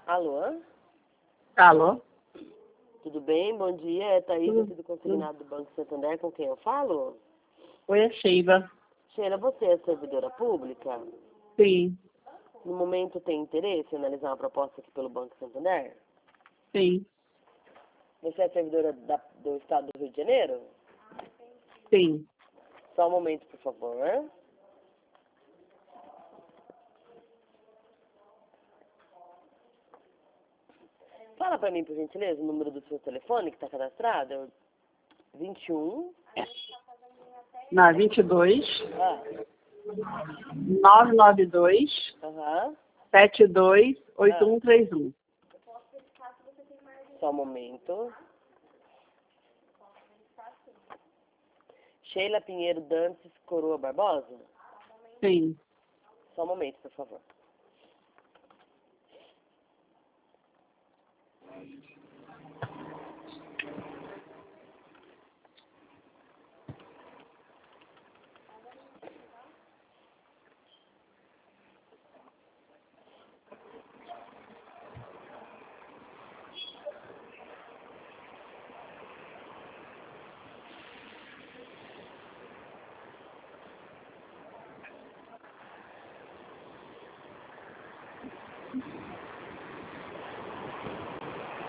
Alô? Alô? Tudo bem? Bom dia. É Thaís aqui do Consignado do Banco Santander. Com quem eu falo? Oi, é Sheila. Sheila, você é servidora pública? Sim, No momento tem interesse em analisar uma proposta aqui pelo Banco Santander? sim, Você é servidora do Estado do Rio de Janeiro? sim. Só um momento, por favor. Fala pra mim, por gentileza, o número do seu telefone que está cadastrado. É o 21. Na 22 Ah, 992 aham. 728131. Só um momento. Sheila Pinheiro Dantes Coroa Barbosa? Sim. Só um momento, por favor.